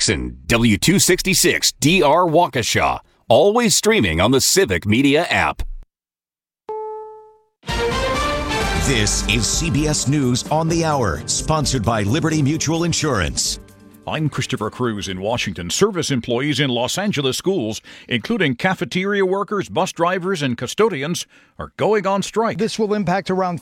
Jackson, W266 DR Waukesha. Always streaming on the Civic Media app. This is CBS News on the Hour, sponsored by Liberty Mutual Insurance. I'm Christopher Cruz in Washington. Service employees in Los Angeles schools, including cafeteria workers, bus drivers, and custodians, are going on strike. This will impact around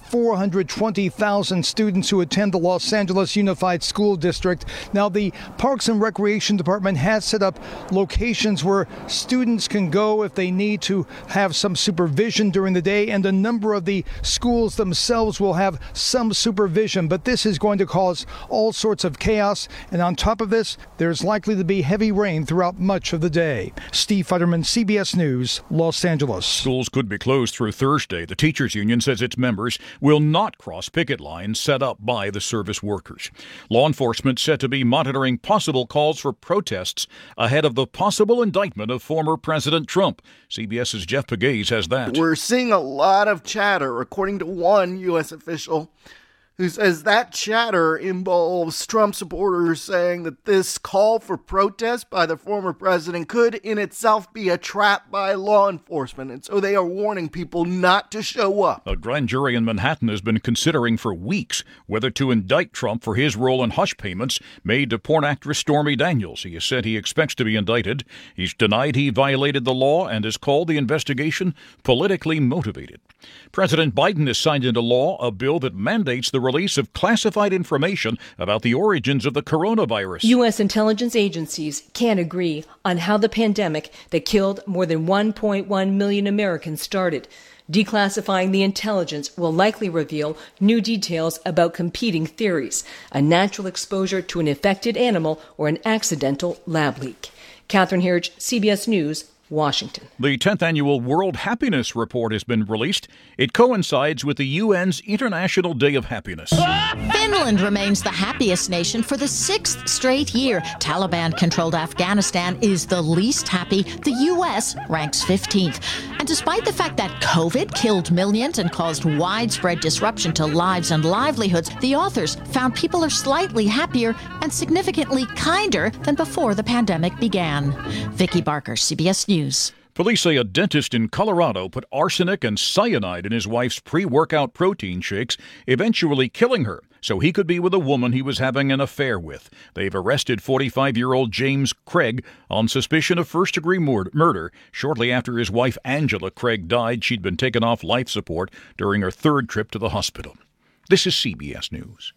420,000 students who attend the Los Angeles Unified School District. Now, the Parks and Recreation Department has set up locations where students can go if they need to have some supervision during the day, and a number of the schools themselves will have some supervision. But this is going to cause all sorts of chaos, and on top of this, there's likely to be heavy rain throughout much of the day. Steve Futterman, CBS News, Los Angeles. Schools could be closed through Thursday. The teachers union says its members will not cross picket lines set up by the service workers. Law enforcement said to be monitoring possible calls for protests ahead of the possible indictment of former President Trump. CBS's Jeff Pegues has that. We're seeing a lot of chatter, according to one U.S. official, who says that chatter involves Trump supporters saying that this call for protest by the former president could in itself be a trap by law enforcement, and so they are warning people not to show up. A grand jury in Manhattan has been considering for weeks whether to indict Trump for his role in hush payments made to porn actress Stormy Daniels. He has said he expects to be indicted. He's denied he violated the law and has called the investigation politically motivated. President Biden has signed into law a bill that mandates the release of classified information about the origins of the coronavirus. U.S. intelligence agencies can't agree on how the pandemic that killed more than 1.1 million Americans started. Declassifying the intelligence will likely reveal new details about competing theories, a natural exposure to an infected animal or an accidental lab leak. Catherine Herridge, CBS News, Washington. The 10th Annual World Happiness Report has been released. It coincides with the UN's International Day of Happiness. Finland remains the happiest nation for the 6th straight year. Taliban-controlled Afghanistan is the least happy. The U.S. ranks 15th. And despite the fact that COVID killed millions and caused widespread disruption to lives and livelihoods, the authors found people are slightly happier and significantly kinder than before the pandemic began. Vicki Barker, CBS News. Police say a dentist in Colorado put arsenic and cyanide in his wife's pre-workout protein shakes, eventually killing her so he could be with a woman he was having an affair with. They've arrested 45-year-old James Craig on suspicion of first-degree murder. Shortly after his wife Angela Craig died, she'd been taken off life support during her third trip to the hospital. This is CBS News.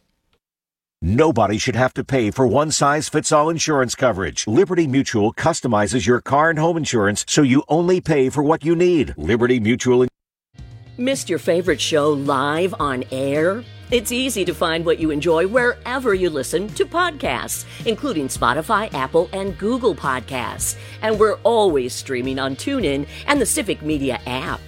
Nobody should have to pay for one-size-fits-all insurance coverage. Liberty Mutual customizes your car and home insurance so you only pay for what you need. Liberty Mutual. Missed your favorite show live on air? It's easy to find what you enjoy wherever you listen to podcasts, including Spotify, Apple, and Google Podcasts. And we're always streaming on TuneIn and the Civic Media app.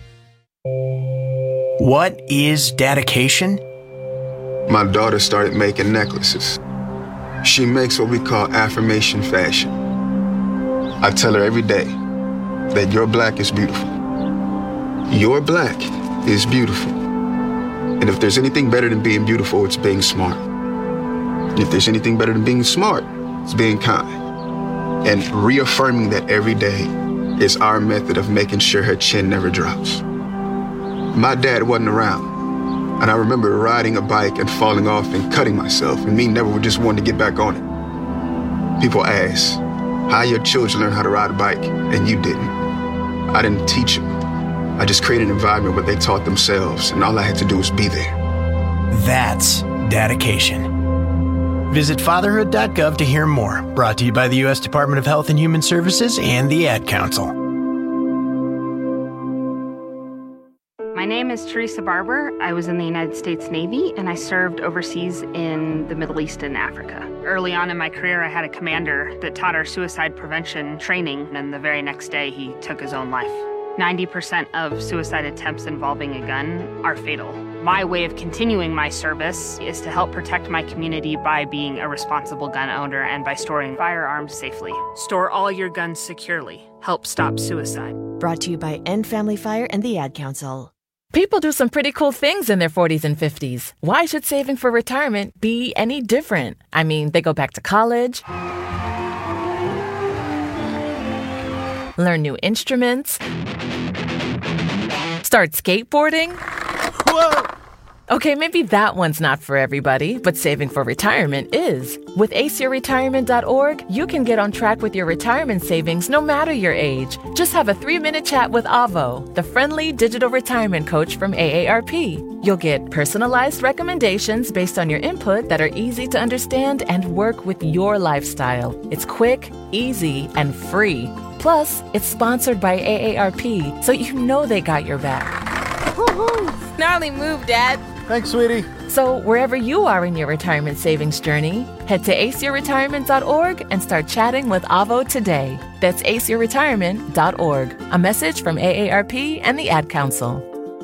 What is dedication? My daughter started making necklaces. She makes what we call affirmation fashion. I tell her every day that your black is beautiful. Your black is beautiful. And if there's anything better than being beautiful, it's being smart. And if there's anything better than being smart, it's being kind. And reaffirming that every day is our method of making sure her chin never drops. My dad wasn't around. And I remember riding a bike and falling off and cutting myself, and me never just wanting to get back on it. People ask, how your children learn how to ride a bike, and you didn't. I didn't teach them. I just created an environment where they taught themselves, and all I had to do was be there. That's dedication. Visit fatherhood.gov to hear more. Brought to you by the U.S. Department of Health and Human Services and the Ad Council. My name is Teresa Barber. I was in the United States Navy, and I served overseas in the Middle East and Africa. Early on in my career, I had a commander that taught our suicide prevention training, and the very next day, he took his own life. 90% of suicide attempts involving a gun are fatal. My way of continuing my service is to help protect my community by being a responsible gun owner and by storing firearms safely. Store all your guns securely. Help stop suicide. Brought to you by End Family Fire and the Ad Council. People do some pretty cool things in their 40s and 50s. Why should saving for retirement be any different? I mean, they go back to college, learn new instruments, start skateboarding. Whoa! Okay, maybe that one's not for everybody, but saving for retirement is. With aceyourretirement.org, you can get on track with your retirement savings no matter your age. Just have a 3-minute chat with Avo, the friendly digital retirement coach from AARP. You'll get personalized recommendations based on your input that are easy to understand and work with your lifestyle. It's quick, easy, and free. Plus, it's sponsored by AARP, so you know they got your back. Woohoo! Gnarly move, Dad. Thanks, sweetie. So wherever you are in your retirement savings journey, head to aceyourretirement.org and start chatting with Avo today. That's aceyourretirement.org. A message from AARP and the Ad Council.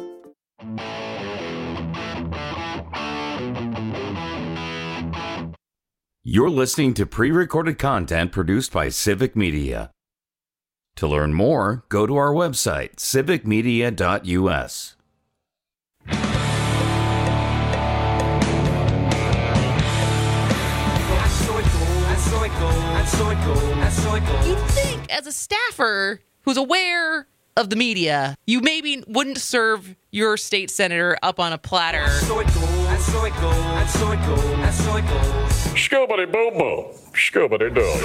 You're listening to pre-recorded content produced by Civic Media. To learn more, go to our website, civicmedia.us. You'd think, as a staffer who's aware of the media, you maybe wouldn't serve your state senator up on a platter. Scobity bobo, scobity dog.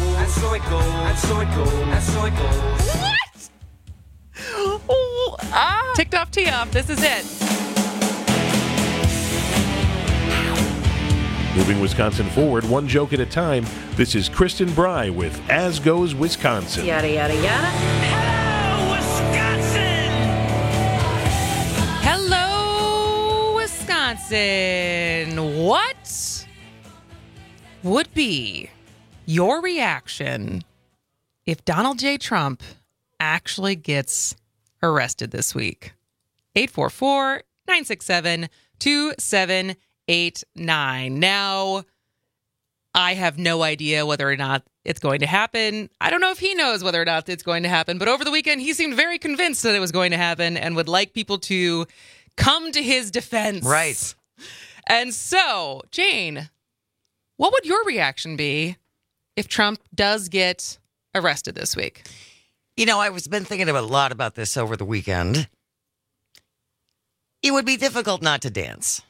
What? Oh, ticked off, tee off. This is it. Moving Wisconsin forward, one joke at a time. This is Kristen Bry with As Goes Wisconsin. Yada, yada, yada. Hello, Wisconsin. What would be your reaction if Donald J. Trump actually gets arrested this week? 844-967-2789. Now, I have no idea whether or not it's going to happen. I don't know if he knows whether or not it's going to happen, but over the weekend, he seemed very convinced that it was going to happen and would like people to come to his defense. Right. And so, Jane, what would your reaction be if Trump does get arrested this week? You know, I've been thinking a lot about this over the weekend. It would be difficult not to dance.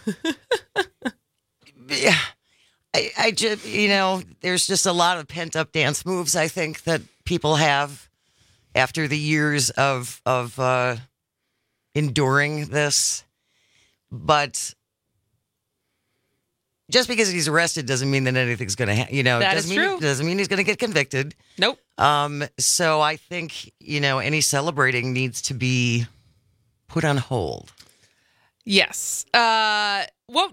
Yeah, I just, you know, there's just a lot of pent up dance moves, I think, that people have after the years of enduring this. But just because he's arrested doesn't mean that anything's going to happen. You know, that is true. Doesn't mean he's going to get convicted. Nope. So I think, you know, any celebrating needs to be put on hold. Yes. Lines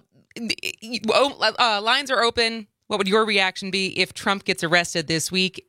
are open. What would your reaction be if Trump gets arrested this week?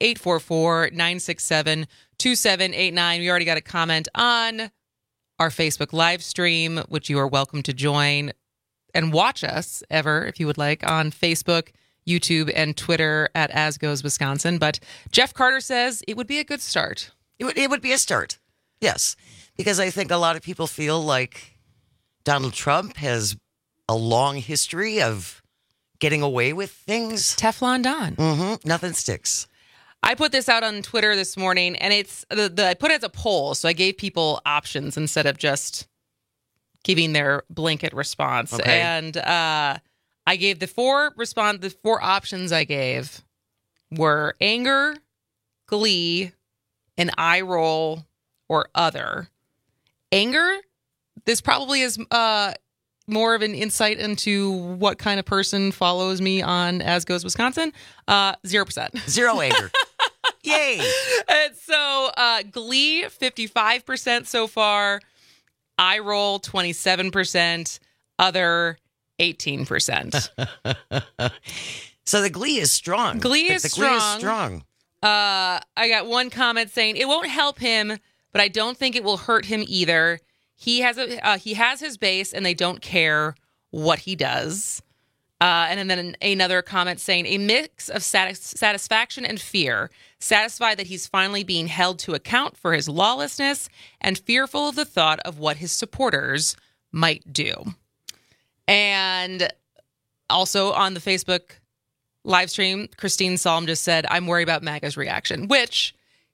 844-967-2789. We already got a comment on our Facebook live stream, which you are welcome to join and watch us if you would like, on Facebook, YouTube, and Twitter at As Goes Wisconsin. But Jeff Carter says it would be a good start. It would be a start. Yes. Because I think a lot of people feel like Donald Trump has a long history of getting away with things. Teflon Don. Mm-hmm. Nothing sticks. I put this out on Twitter this morning, and it's I put it as a poll, so I gave people options instead of just giving their blanket response. Okay. And I gave the four options I gave were anger, glee, an eye roll, or other. Anger, this probably is more of an insight into what kind of person follows me on As Goes Wisconsin. 0%. Zero anger. Yay. And so glee, 55% so far. Eye roll, 27%. Other, 18%. So the glee is strong. Glee is strong. I got one comment saying, it won't help him, but I don't think it will hurt him either. He has his base, and they don't care what he does. And then another comment saying, a mix of satisfaction and fear, satisfied that he's finally being held to account for his lawlessness, and fearful of the thought of what his supporters might do. And also on the Facebook live stream, Christine Salm just said, I'm worried about MAGA's reaction, which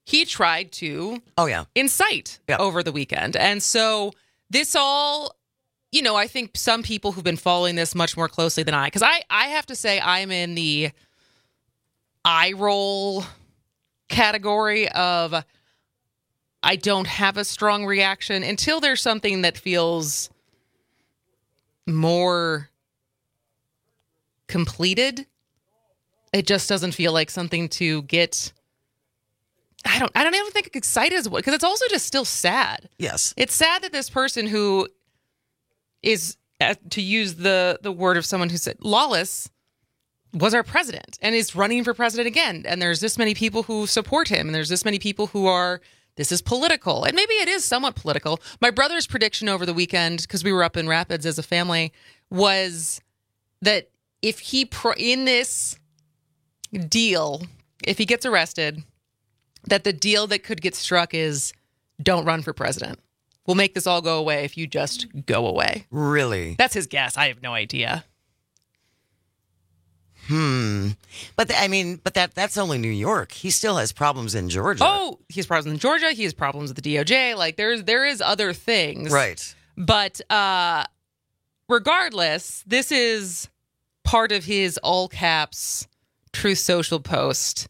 he tried to Oh, incite over the weekend. And so this all, I think some people who've been following this much more closely than I, because I have to say I'm in the eye roll category of I don't have a strong reaction until there's something that feels more completed. It just doesn't feel like something to get. I don't even think excited as well, because it's also just still sad. Yes. It's sad that this person who is, to use the word of someone who said lawless, was our president and is running for president again. And there's this many people who support him. And there's this many people who are, this is political. And maybe it is somewhat political. My brother's prediction over the weekend, because we were up in Rapids as a family, was that if he, in this deal, if he gets arrested, that the deal that could get struck is don't run for president. We'll make this all go away if you just go away. Really? That's his guess. I have no idea. But that's only New York. He still has problems in Georgia. Oh, he has problems in Georgia. He has problems with the DOJ. Like there is other things. Right. But regardless, this is part of his all caps Truth Social post.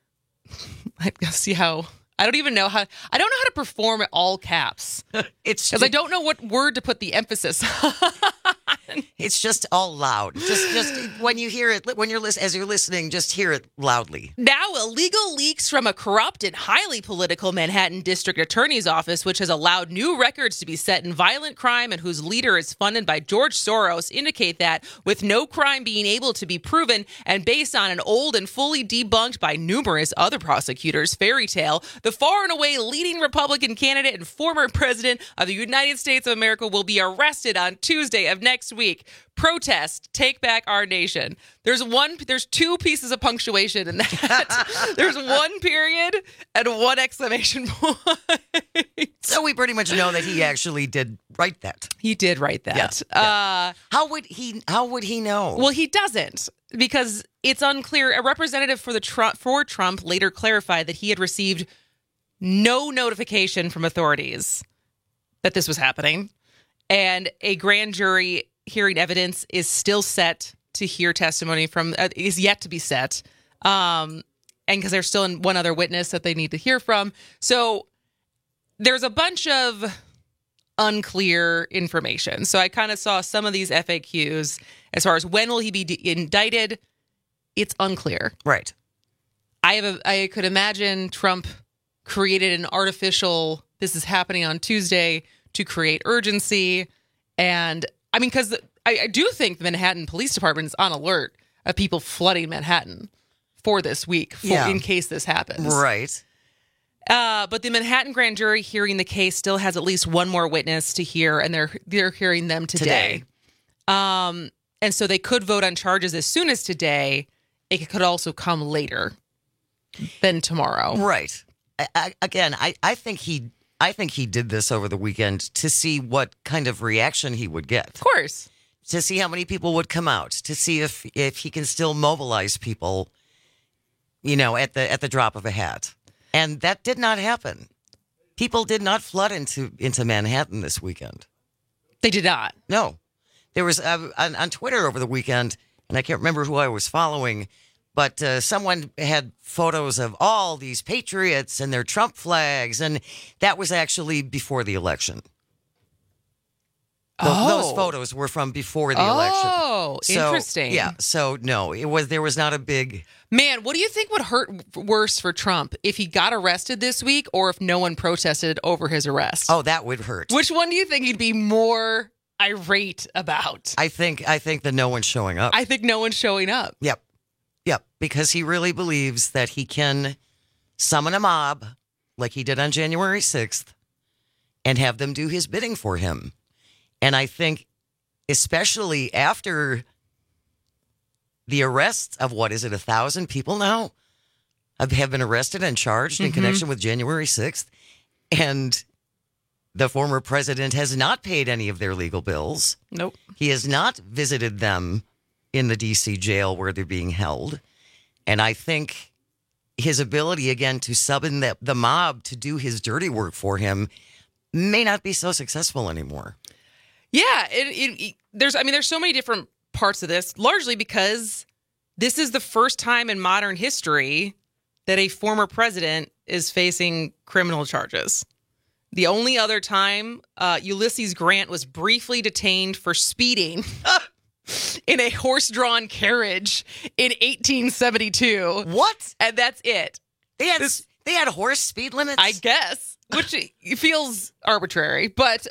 I see how. I don't even know how. I don't know how to perform at all caps. It's because I don't know what word to put the emphasis on. It's just all loud. Just when you hear it, as you're listening, just hear it loudly. Now, illegal leaks from a corrupt and highly political Manhattan District Attorney's Office, which has allowed new records to be set in violent crime and whose leader is funded by George Soros, indicate that with no crime being able to be proven and based on an old and fully debunked by numerous other prosecutors fairy tale, the far and away leading Republican candidate and former president of the United States of America will be arrested on Tuesday of next week. Protest, take back our nation. There's two pieces of punctuation in that. There's one period and one exclamation point. So we pretty much know that he actually did write that. He did write that. Yeah. How would he know? Well, he doesn't, because it's unclear. A representative for Trump later clarified that he had received no notification from authorities that this was happening, and a grand jury hearing evidence is still set to hear testimony from is yet to be set, and because there's still one other witness that they need to hear from. So there's a bunch of unclear information. So I kind of saw some of these FAQs as far as when will he be indicted. It's unclear. Right. I could imagine Trump created an artificial, this is happening on Tuesday, to create urgency. And I mean, because I do think the Manhattan Police Department is on alert of people flooding Manhattan for this week in case this happens. Right. But the Manhattan grand jury hearing the case still has at least one more witness to hear, and they're hearing them today. And so they could vote on charges as soon as today. It could also come later than tomorrow. Right. I think he did this over the weekend to see what kind of reaction he would get. Of course. To see how many people would come out, to see if he can still mobilize people, at the drop of a hat. And that did not happen. People did not flood into Manhattan this weekend. They did not. No. There was on Twitter over the weekend, and I can't remember who I was following, but someone had photos of all these patriots and their Trump flags, and that was actually before the election. Those photos were from before the election. Oh, interesting. Yeah. So no, there was not a big. Man, what do you think would hurt worse for Trump, if he got arrested this week or if no one protested over his arrest? Oh, that would hurt. Which one do you think he'd be more irate about? I think the no one's showing up. I think no one's showing up. Yep. Because he really believes that he can summon a mob like he did on January 6th and have them do his bidding for him. And I think, especially after the arrests of 1,000 people now have been arrested and charged in connection with January 6th, and the former president has not paid any of their legal bills. Nope. He has not visited them in the D.C. jail where they're being held. And I think his ability again to summon the mob to do his dirty work for him may not be so successful anymore. Yeah, there's so many different parts of this, largely because this is the first time in modern history that a former president is facing criminal charges. The only other time Ulysses Grant was briefly detained for speeding in a horse-drawn carriage in 1872. What? And that's it. They had horse speed limits? I guess, which feels arbitrary. But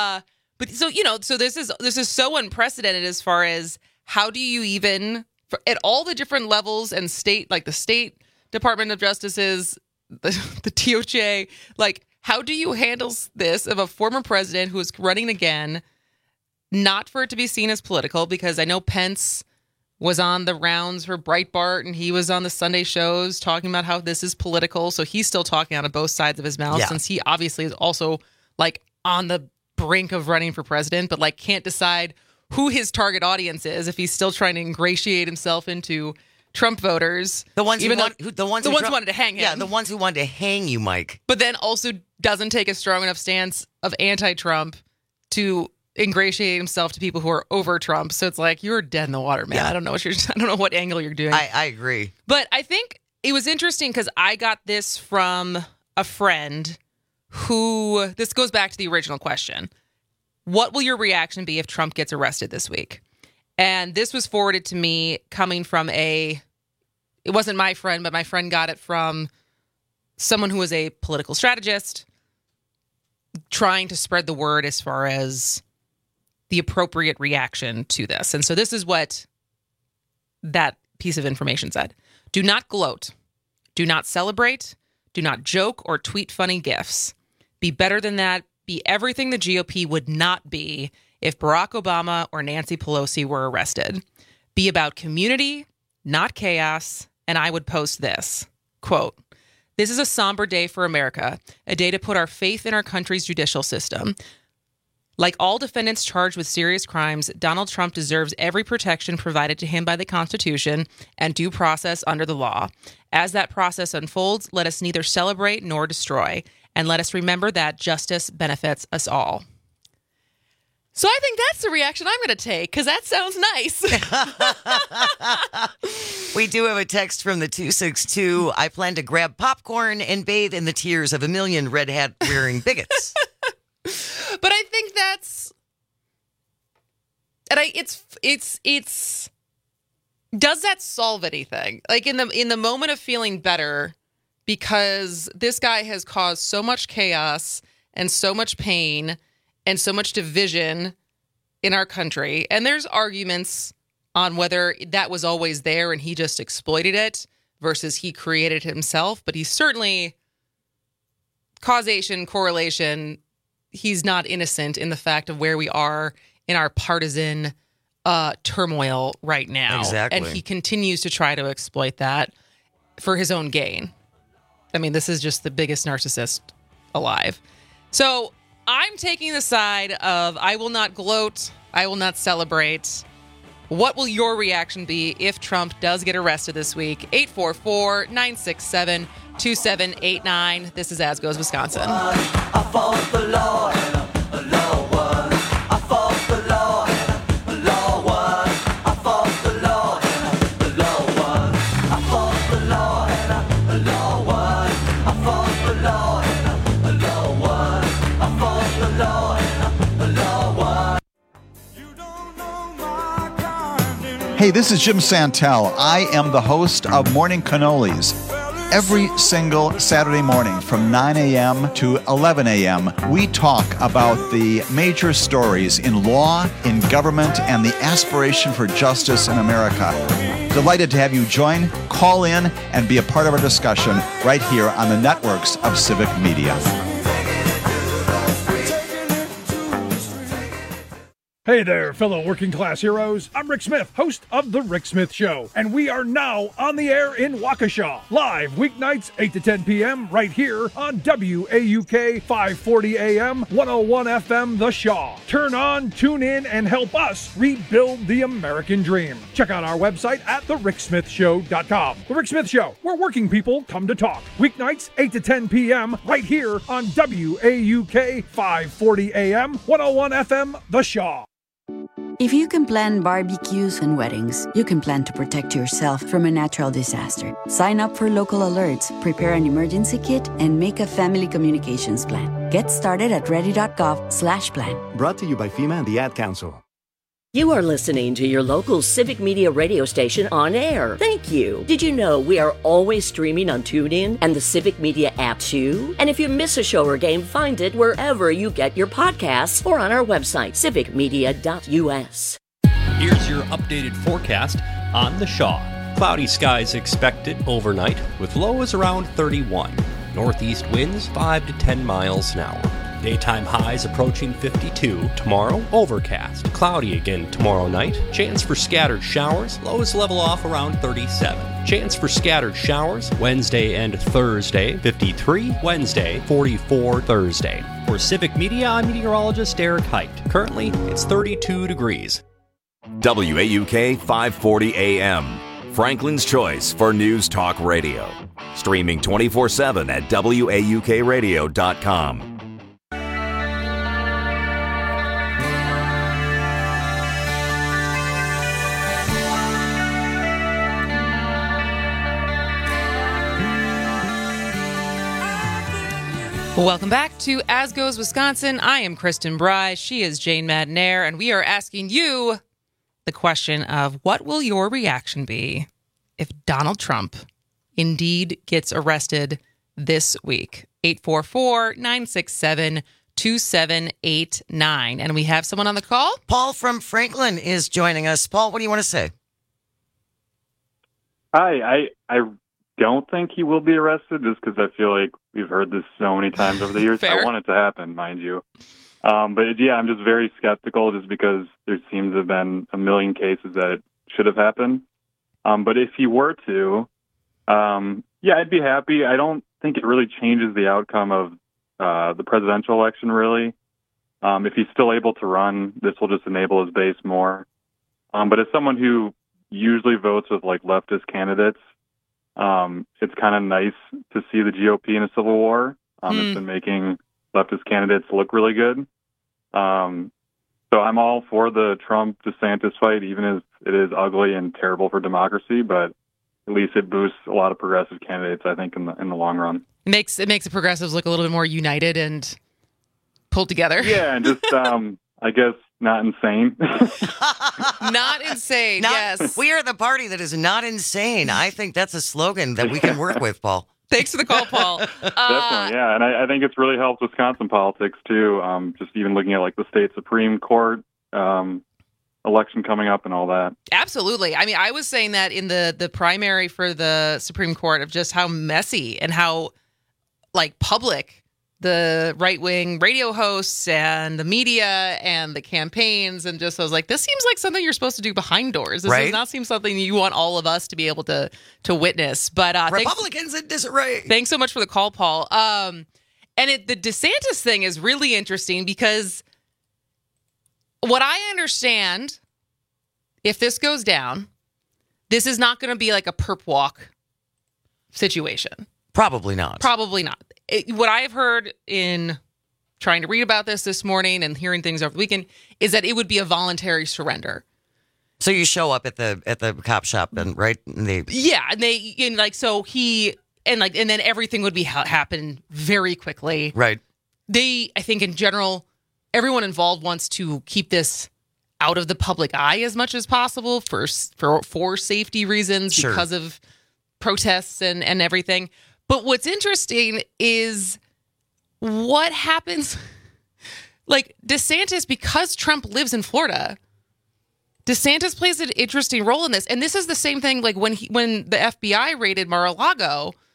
so this is so unprecedented as far as how do you even, at all the different levels and state, like the State Department of Justice's, the DOJ, like, how do you handle this of a former president who is running again, not for it to be seen as political? Because I know Pence was on the rounds for Breitbart and he was on the Sunday shows talking about how this is political. So he's still talking out of both sides of his mouth, since he obviously is also like on the brink of running for president, but like can't decide who his target audience is if he's still trying to ingratiate himself into Trump voters. The ones who wanted to hang him. Yeah, the ones who wanted to hang you, Mike. But then also doesn't take a strong enough stance of anti-Trump to ingratiate himself to people who are over Trump. So it's like, you're dead in the water, man. Yeah. I don't know what angle you're doing. I agree. But I think it was interesting because I got this from a friend who, this goes back to the original question. What will your reaction be if Trump gets arrested this week? And this was forwarded to me coming from it wasn't my friend, but my friend got it from someone who was a political strategist trying to spread the word as far as the appropriate reaction to this. And so this is what that piece of information said. Do not gloat. Do not celebrate. Do not joke or tweet funny gifs. Be better than that. Be everything the GOP would not be if Barack Obama or Nancy Pelosi were arrested. Be about community, not chaos. And I would post this, quote, "This is a somber day for America, a day to put our faith in our country's judicial system. Like all defendants charged with serious crimes, Donald Trump deserves every protection provided to him by the Constitution and due process under the law. As that process unfolds, let us neither celebrate nor destroy, and let us remember that justice benefits us all." So I think that's the reaction I'm going to take, because that sounds nice. We do have a text from the 262. I plan to grab popcorn and bathe in the tears of a million red hat wearing bigots. But I think that's, and it's does that solve anything? Like in the moment of feeling better, because this guy has caused so much chaos and so much pain and so much division in our country. And there's arguments on whether that was always there and he just exploited it versus he created it himself. But he's certainly, causation, correlation, he's not innocent in the fact of where we are in our partisan turmoil right now. Exactly. And he continues to try to exploit that for his own gain. I mean, this is just the biggest narcissist alive. So I'm taking the side of I will not gloat, I will not celebrate. What will your reaction be if Trump does get arrested this week? 844-967-2789. This is As Goes Wisconsin. I fought the law and a law won. I fought the law and a law won. I fought the law and a law won. I fought the law and a law won. I fought the law and a law won. I fought the law and a law won. Hey, this is Jim Santel. I am the host of Morning Cannolis. Every single Saturday morning from 9 a.m. to 11 a.m., we talk about the major stories in law, in government, and the aspiration for justice in America. Delighted to have you join, call in, and be a part of our discussion right here on the networks of Civic Media. Hey there, fellow working class heroes. I'm Rick Smith, host of The Rick Smith Show, and we are now on the air in Waukesha, live weeknights 8 to 10 p.m. right here on WAUK 540 AM, 101 FM, The Shaw. Turn on, tune in, and help us rebuild the American dream. Check out our website at thericksmithshow.com. The Rick Smith Show, where working people come to talk. Weeknights 8 to 10 p.m. right here on WAUK 540 AM, 101 FM, The Shaw. If you can plan barbecues and weddings, you can plan to protect yourself from a natural disaster. Sign up for local alerts, prepare an emergency kit, and make a family communications plan. Get started at ready.gov/plan. Brought to you by FEMA and the Ad Council. You are listening to your local Civic Media radio station on air. Thank you. Did you know we are always streaming on TuneIn and the Civic Media app too? And if you miss a show or game, find it wherever you get your podcasts or on our website, civicmedia.us. Here's your updated forecast on the Shaw. Cloudy skies expected overnight with lows around 31. Northeast winds 5 to 10 miles an hour. Daytime highs approaching 52. Tomorrow, overcast. Cloudy again tomorrow night. Chance for scattered showers. Lows level off around 37. Chance for scattered showers Wednesday and Thursday, 53. Wednesday, 44 Thursday. For Civic Media, I'm meteorologist Eric Height. Currently, it's 32 degrees. WAUK 540 AM. Franklin's choice for News Talk Radio. Streaming 24/7 at WAUKradio.com. Welcome back to As Goes Wisconsin. I am Kristen Bry. She is Jane Madnair, and we are asking you the question of what will your reaction be if Donald Trump indeed gets arrested this week? 844-967-2789. And we have someone on the call. Paul from Franklin is joining us. Paul, what do you want to say? Hi, I don't think he will be arrested just because I feel like we've heard this so many times over the years. I want it to happen, mind you. But yeah, I'm just very skeptical just because there seems to have been a million cases that it should have happened. But if he were to, yeah, I'd be happy. I don't think it really changes the outcome of the presidential election, really. If he's still able to run, this will just enable his base more. But as someone who usually votes with like leftist candidates, it's kind of nice to see the GOP in a civil war. It's been making leftist candidates look really good. So I'm all for the Trump-DeSantis fight, even as it is ugly and terrible for democracy, but at least it boosts a lot of progressive candidates, I think, in the long run. It makes the progressives look a little bit more united and pulled together. Yeah, and just, I guess, not insane. Not insane, yes. We are the party that is not insane. I think that's a slogan that we can work with, Paul. Thanks for the call, Paul. Definitely, yeah. And I think it's really helped Wisconsin politics, too. Just even looking at, like, the state Supreme Court election coming up and all that. Absolutely. I mean, I was saying that in the primary for the Supreme Court of just how messy and how, like, public the right-wing radio hosts and the media and the campaigns, and just I was like, this seems like something you're supposed to do behind doors. This does not seem something you want all of us to be able to witness. But Republicans in disarray. Thanks so much for the call, Paul. And the DeSantis thing is really interesting because what I understand, if this goes down, this is not going to be like a perp walk situation. Probably not. Probably not. What I've heard in trying to read about this morning and hearing things over the weekend is that it would be a voluntary surrender. So you show up at the cop shop and and then everything would be happen very quickly. Right. I think in general, everyone involved wants to keep this out of the public eye as much as possible for safety reasons because of protests and everything. But what's interesting is what happens, like DeSantis, because Trump lives in Florida, DeSantis plays an interesting role in this. And this is the same thing like when the FBI raided Mar-a-Lago,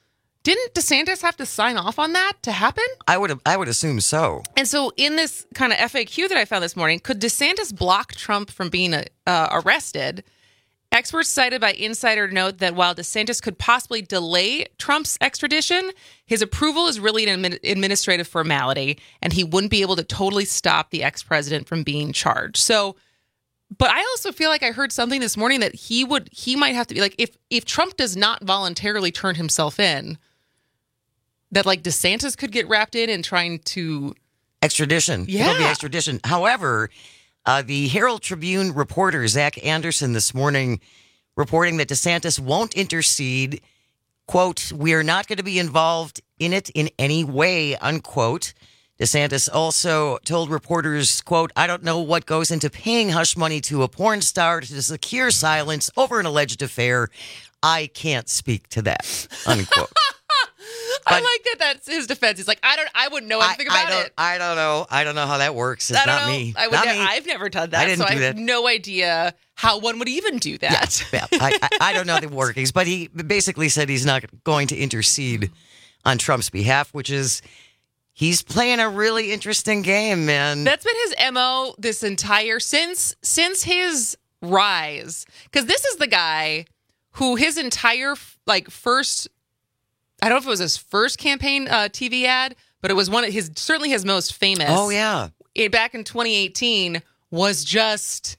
didn't DeSantis have to sign off on that to happen? I would assume so. And so in this kind of FAQ that I found this morning, could DeSantis block Trump from being arrested? Experts cited by Insider note that while DeSantis could possibly delay Trump's extradition, his approval is really an administrative formality, and he wouldn't be able to totally stop the ex-president from being charged. So, but I also feel like I heard something this morning that he might have to be like, if Trump does not voluntarily turn himself in, that like DeSantis could get wrapped in trying to extradition. Yeah. It'll be extradition. However, the Herald Tribune reporter, Zach Anderson, this morning reporting that DeSantis won't intercede. Quote, "We are not going to be involved in it in any way," unquote. DeSantis also told reporters, quote, "I don't know what goes into paying hush money to a porn star to secure silence over an alleged affair. I can't speak to that," unquote. I like that that's his defense. He's like, I wouldn't know anything about it. I don't know how that works. It's not me. I've never done that. I didn't do I have no idea how one would even do that. Yeah, I don't know the workings, but he basically said he's not going to intercede on Trump's behalf, which is he's playing a really interesting game, man. That's been his MO this entire since his rise. Because this is the guy who his entire first. I don't know if it was his first campaign TV ad, but it was certainly his most famous. Oh, yeah. Back in 2018 was just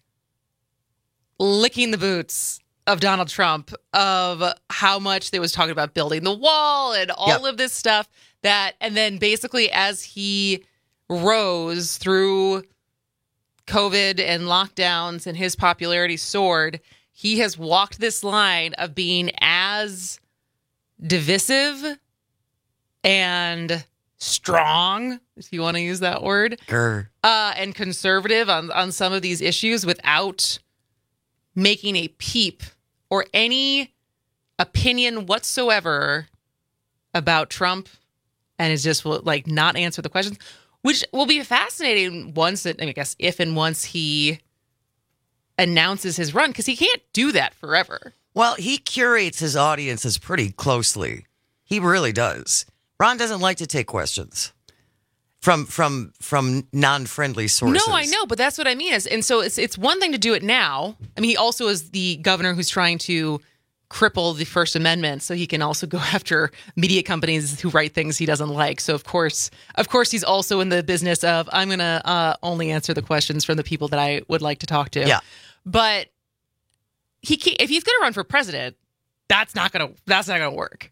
licking the boots of Donald Trump, of how much they was talking about building the wall and all of this stuff and then basically as he rose through COVID and lockdowns and his popularity soared, he has walked this line of being as divisive and strong, if you want to use that word, and conservative on some of these issues without making a peep or any opinion whatsoever about Trump, and is just like not answer the questions, which will be fascinating once he announces his run, because he can't do that forever. Well, he curates his audiences pretty closely. He really does. Ron doesn't like to take questions from non-friendly sources. No, I know, but that's what I mean. And so it's one thing to do it now. I mean, he also is the governor who's trying to cripple the First Amendment, so he can also go after media companies who write things he doesn't like. So of course, he's also in the business of I'm going to only answer the questions from the people that I would like to talk to. Yeah, but. If he's going to run for president, that's not going to work.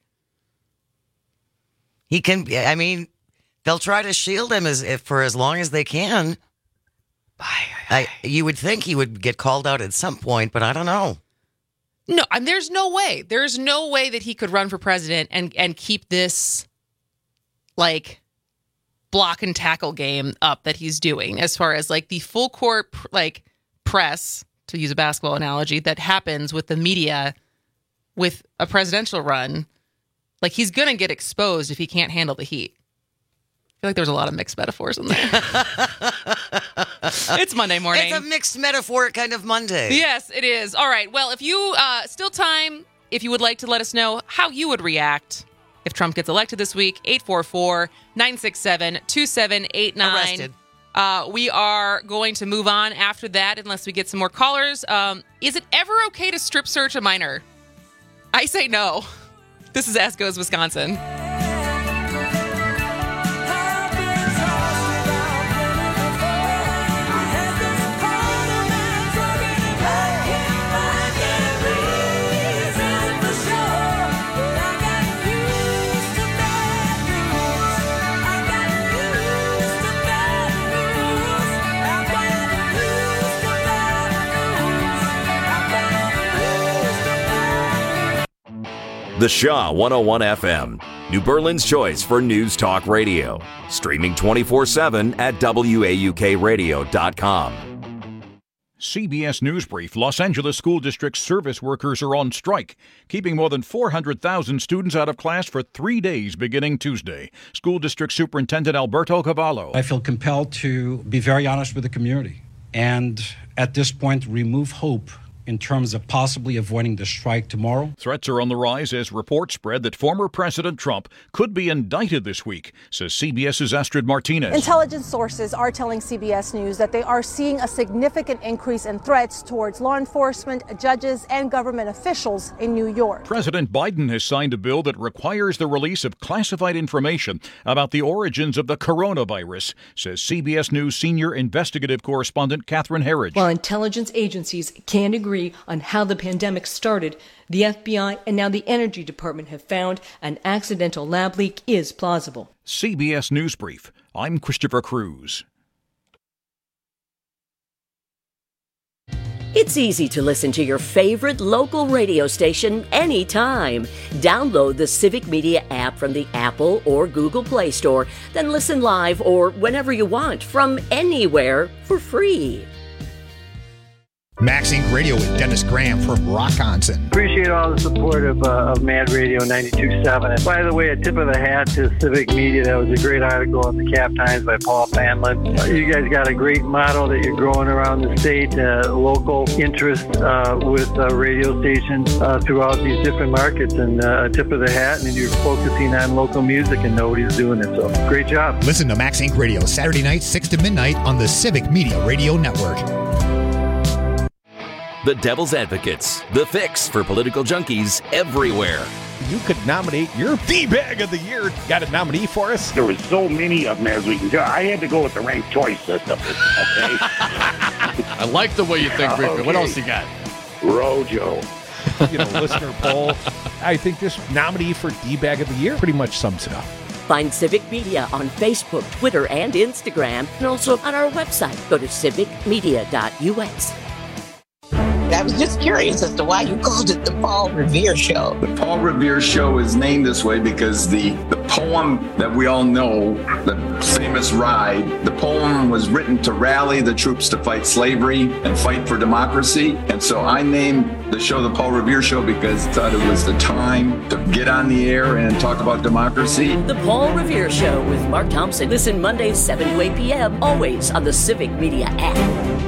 He can. I mean, they'll try to shield him for as long as they can. You would think he would get called out at some point, but I don't know. No, and there's no way. There's no way that he could run for president and keep this like block and tackle game up that he's doing, as far as like the full court like press, to use a basketball analogy, that happens with the media with a presidential run. Like, he's going to get exposed if he can't handle the heat. I feel like there's a lot of mixed metaphors in there. It's Monday morning. It's a mixed metaphor kind of Monday. Yes, it is. All right. Well, if you still time, if you would like to let us know how you would react if Trump gets elected this week, 844-967-2789. Arrested. We are going to move on after that unless we get some more callers. Is it ever okay to strip search a minor? I say no. This is As Goes Wisconsin. The Shaw 101 FM, New Berlin's choice for news talk radio. Streaming 24/7 at WAUKradio.com. CBS News Brief. Los Angeles School District service workers are on strike, keeping more than 400,000 students out of class for 3 days beginning Tuesday. School District Superintendent Alberto Cavallo. I feel compelled to be very honest with the community and at this point remove hope in terms of possibly avoiding the strike tomorrow. Threats are on the rise as reports spread that former President Trump could be indicted this week, says CBS's Astrid Martinez. Intelligence sources are telling CBS News that they are seeing a significant increase in threats towards law enforcement, judges, and government officials in New York. President Biden has signed a bill that requires the release of classified information about the origins of the coronavirus, says CBS News senior investigative correspondent Catherine Herridge. While intelligence agencies can't agree on how the pandemic started, the FBI and now the Energy Department have found an accidental lab leak is plausible. CBS News Brief. I'm Christopher Cruz. It's easy to listen to your favorite local radio station anytime. Download the Civic Media app from the Apple or Google Play Store, then listen live or whenever you want from anywhere for free. Max Inc. Radio with Dennis Graham from Rockonson. Appreciate all the support of Mad Radio 92.7. And by the way, a tip of the hat to Civic Media. That was a great article in the Cap Times by Paul Fanlin. You guys got a great model that you're growing around the state, local interest with radio stations throughout these different markets. And a tip of the hat, and you're focusing on local music and nobody's doing it. So great job. Listen to Max Inc. Radio Saturday night, 6 to midnight on the Civic Media Radio Network. The Devil's Advocates, the fix for political junkies everywhere. You could nominate your D-Bag of the Year. Got a nominee for us? There were so many of them as we can go. I had to go with the ranked choice system. Okay? I like the way you think, Rick. Okay. What else you got? Rojo. Listener poll. I think this nominee for D-Bag of the Year pretty much sums it up. Find Civic Media on Facebook, Twitter, and Instagram, and also on our website. Go to civicmedia.us. I was just curious as to why you called it the Paul Revere Show. The Paul Revere Show is named this way because the poem that we all know, the famous Ride, the poem was written to rally the troops to fight slavery and fight for democracy. And so I named the show the Paul Revere Show because I thought it was the time to get on the air and talk about democracy. The Paul Revere Show with Mark Thompson. Listen Mondays 7 to 8 p.m. always on the Civic Media app.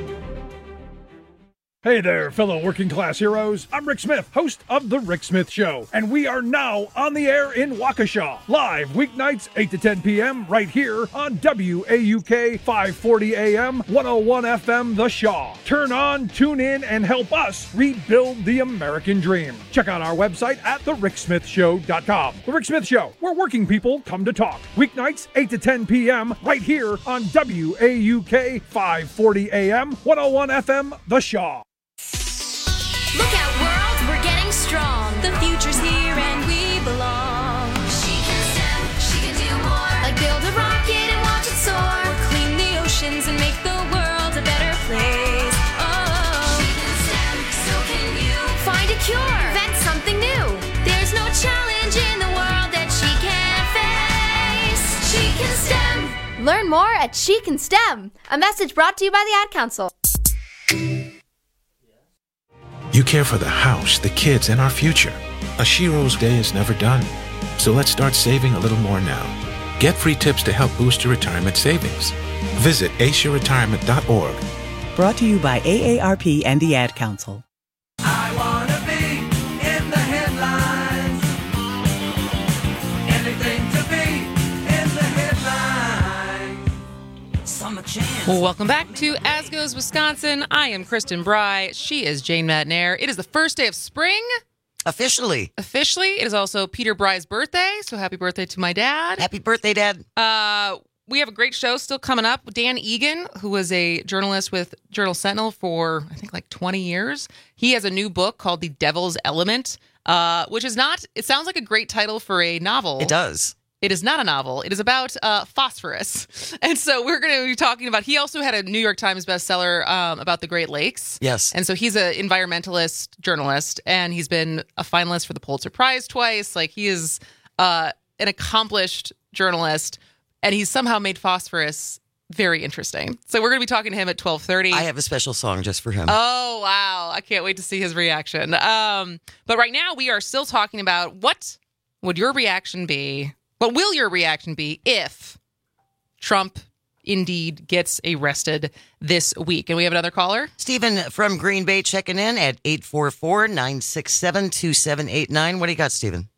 Hey there, fellow working class heroes. I'm Rick Smith, host of The Rick Smith Show, and we are now on the air in Waukesha, live weeknights 8 to 10 p.m. right here on WAUK 540 AM, 101 FM, The Shaw. Turn on, tune in, and help us rebuild the American dream. Check out our website at thericksmithshow.com. The Rick Smith Show, where working people come to talk. Weeknights 8 to 10 p.m. right here on WAUK 540 AM, 101 FM, The Shaw. Look out, world, we're getting strong. The future's here and we belong. She can STEM, she can do more. Like build a rocket and watch it soar. Or clean the oceans and make the world a better place. Oh, she can STEM, so can you. Find a cure, invent something new. There's no challenge in the world that she can't face. She can STEM. Learn more at She Can STEM. A message brought to you by the Ad Council. You care for the house, the kids, and our future. A Shiro's day is never done. So let's start saving a little more now. Get free tips to help boost your retirement savings. Visit aceyourretirement.org. Brought to you by AARP and the Ad Council. I want to be in the headlines. Anything to be in the headlines. Summer chance. Welcome back to As Goes Wisconsin. I am Kristen Bry. She is Jane Matnair. It is the first day of spring. Officially. It is also Peter Bry's birthday, so happy birthday to my dad. Happy birthday, Dad. We have a great show still coming up. Dan Egan, who was a journalist with Journal Sentinel for, I think, like 20 years. He has a new book called The Devil's Element, which is not, it sounds like a great title for a novel. It does. It is not a novel. It is about phosphorus. And so we're going to be talking about, he also had a New York Times bestseller about the Great Lakes. Yes. And so he's an environmentalist journalist, and he's been a finalist for the Pulitzer Prize twice. Like, he is an accomplished journalist, and he's somehow made phosphorus very interesting. So we're going to be talking to him at 12:30. I have a special song just for him. Oh, wow. I can't wait to see his reaction. But right now we are still talking about what would your reaction be? What will your reaction be if Trump indeed gets arrested this week. And we have another caller. Stephen from Green Bay checking in at 844-967-2789. What do you got, Stephen?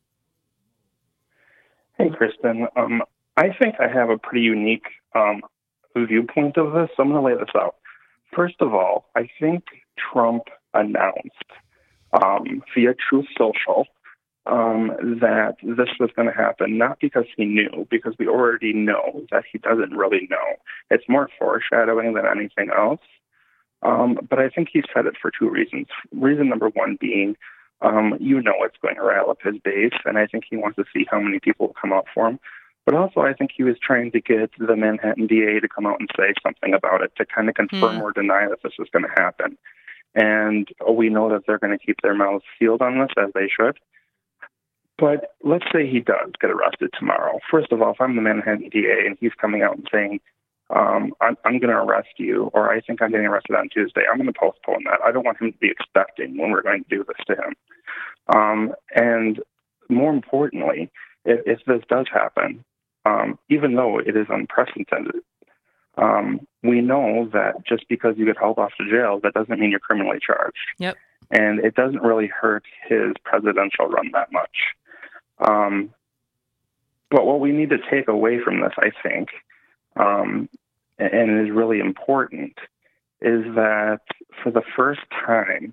Hey, Kristen. I think I have a pretty unique viewpoint of this, so I'm going to lay this out. First of all, I think Trump announced via Truth Social that this was going to happen, not because he knew, because we already know that he doesn't really know. It's more foreshadowing than anything else. But I think he said it for two reasons. Reason number one being, it's going to rile up his base, and I think he wants to see how many people will come out for him. But also, I think he was trying to get the Manhattan DA to come out and say something about it to kind of confirm or deny that this was going to happen. And we know that they're going to keep their mouths sealed on this, as they should. But let's say he does get arrested tomorrow. First of all, if I'm the Manhattan DA and he's coming out and saying, I'm going to arrest you, or I think I'm getting arrested on Tuesday, I'm going to postpone that. I don't want him to be expecting when we're going to do this to him. And more importantly, if this does happen, even though it is unprecedented, we know that just because you get hauled off to jail, that doesn't mean you're criminally charged. Yep. And it doesn't really hurt his presidential run that much. But what we need to take away from this, I think, and is really important, is that for the first time,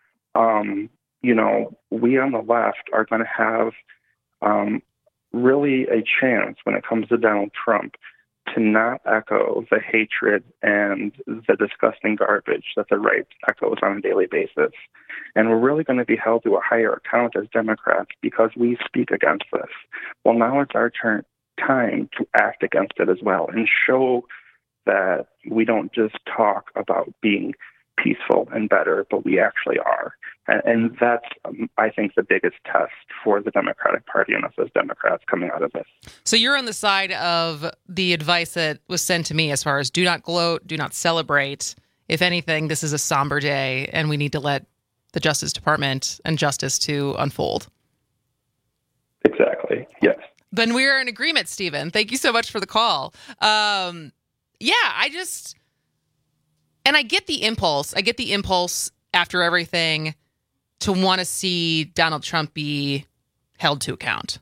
we on the left are going to have really a chance when it comes to Donald Trump to not echo the hatred and the disgusting garbage that the right echoes on a daily basis. And we're really going to be held to a higher account as Democrats because we speak against this. Well, now it's our time to act against it as well and show that we don't just talk about being peaceful and better, but we actually are. And that's, I think, the biggest test for the Democratic Party and us as Democrats coming out of this. So you're on the side of the advice that was sent to me as far as do not gloat, do not celebrate. If anything, this is a somber day, and we need to let the Justice Department and justice to unfold. Exactly, yes. Then we are in agreement, Stephen. Thank you so much for the call. And I get the impulse. I get the impulse after everything to want to see Donald Trump be held to account.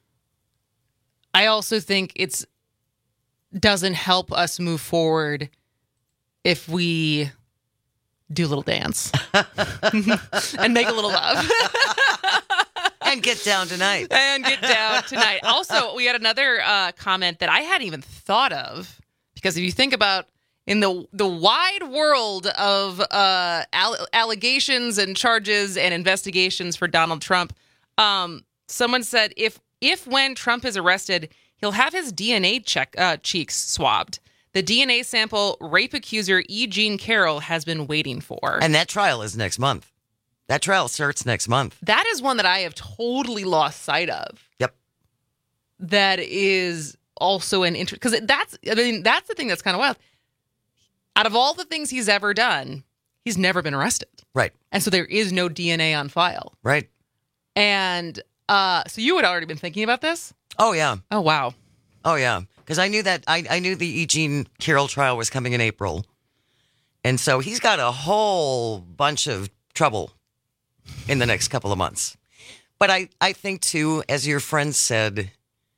I also think it doesn't help us move forward if we do a little dance and make a little love. And get down tonight. Also, we had another comment that I hadn't even thought of, because if you think about in the wide world of allegations and charges and investigations for Donald Trump, someone said if when Trump is arrested, he'll have his DNA cheeks swabbed. The DNA sample rape accuser E. Jean Carroll has been waiting for. And that trial is next month. That trial starts next month. That is one that I have totally lost sight of. Yep. That is also an interest, because that's the thing that's kind of wild. Out of all the things he's ever done, he's never been arrested. Right. And so there is no DNA on file. Right. And so you had already been thinking about this? Oh, yeah. Oh, wow. Oh, yeah. Because I knew that I knew the E. Jean Carroll trial was coming in April. And so he's got a whole bunch of trouble in the next couple of months. But I think, too, as your friend said,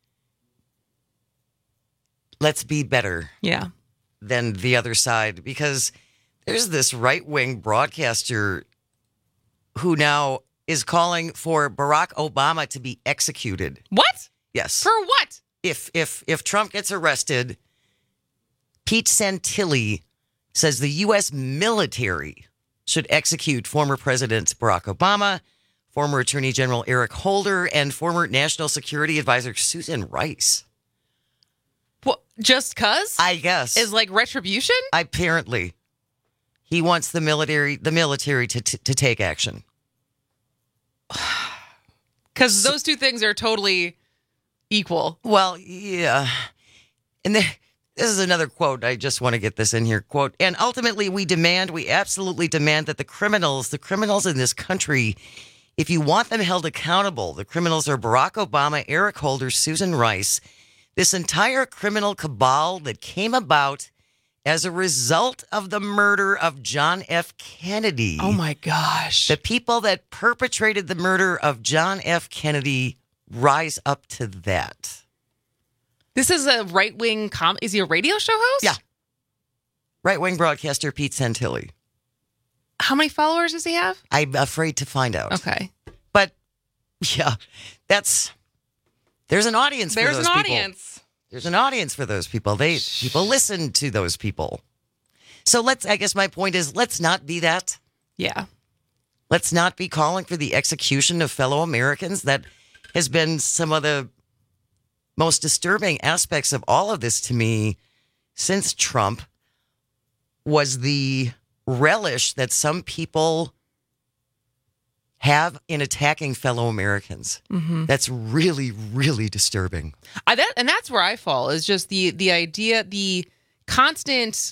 let's be better. Yeah. Than the other side, because there's this right-wing broadcaster who now is calling for Barack Obama to be executed. What? Yes. For what? If Trump gets arrested, Pete Santilli says the U.S. military should execute former President Barack Obama, former Attorney General Eric Holder, and former National Security Advisor Susan Rice. Well, just because? I guess. Is like retribution? Apparently. He wants the military to take action. Because those two things are totally equal. Well, yeah. And this is another quote. I just want to get this in here. Quote, and ultimately we absolutely demand that the criminals in this country, if you want them held accountable, the criminals are Barack Obama, Eric Holder, Susan Rice. This entire criminal cabal that came about as a result of the murder of John F. Kennedy. Oh, my gosh. The people that perpetrated the murder of John F. Kennedy rise up to that. This is a right-wing is he a radio show host? Yeah. Right-wing broadcaster Pete Santilli. How many followers does he have? I'm afraid to find out. Okay. But, yeah, there's an audience for those people. There's an audience for those people. People listen to those people. So I guess my point is, let's not be that. Yeah. Let's not be calling for the execution of fellow Americans. That has been some of the most disturbing aspects of all of this to me since Trump, was the relish that some people have in attacking fellow Americans. Mm-hmm. That's really, really disturbing. And that's where I fall, is just the idea, the constant,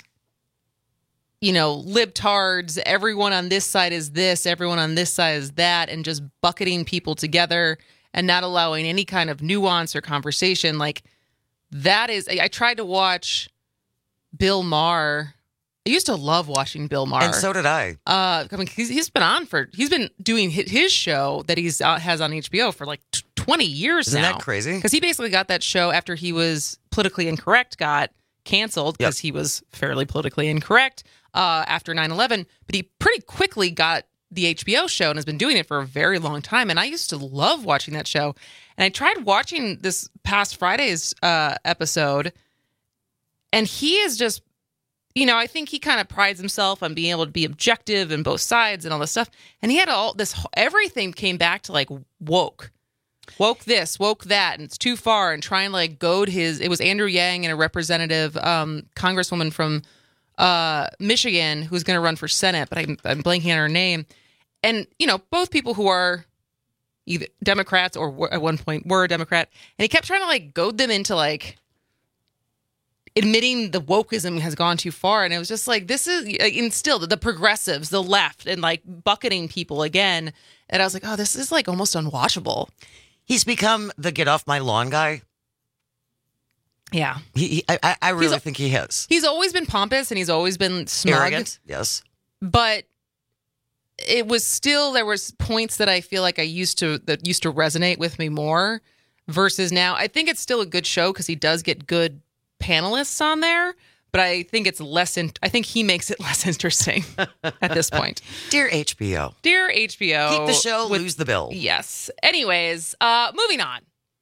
libtards, everyone on this side is this, everyone on this side is that, and just bucketing people together and not allowing any kind of nuance or conversation. Like, that is, I tried to watch Bill Maher. I used to love watching Bill Maher. And so did I. He's been doing his show that he's has on HBO for like 20 years Isn't now. that crazy? Because he basically got that show after he was politically incorrect, got canceled because he was fairly politically incorrect after 9/11. But he pretty quickly got the HBO show and has been doing it for a very long time. And I used to love watching that show. And I tried watching this past Friday's episode, and he is just, I think he kind of prides himself on being able to be objective in both sides and all this stuff. And he had everything came back to like woke this, woke that, and it's too far, and try and like goad it was Andrew Yang and a representative congresswoman from Michigan who's going to run for Senate, but I'm blanking on her name. And, both people who are either Democrats or at one point were a Democrat. And he kept trying to like goad them into like admitting the wokeism has gone too far. And it was just like, this is instilled the progressives, the left, and like bucketing people again. And I was like, oh, this is like almost unwatchable. He's become the get off my lawn guy. Yeah. I really think he has. He's always been pompous and he's always been smug. Arrogant, yes. But it was still, there was points that I feel like that used to resonate with me more versus now. I think it's still a good show because he does get good panelists on there, but I think it's I think he makes it less interesting at this point. Dear HBO. Keep the show, lose the bill. Yes. Anyways, moving on.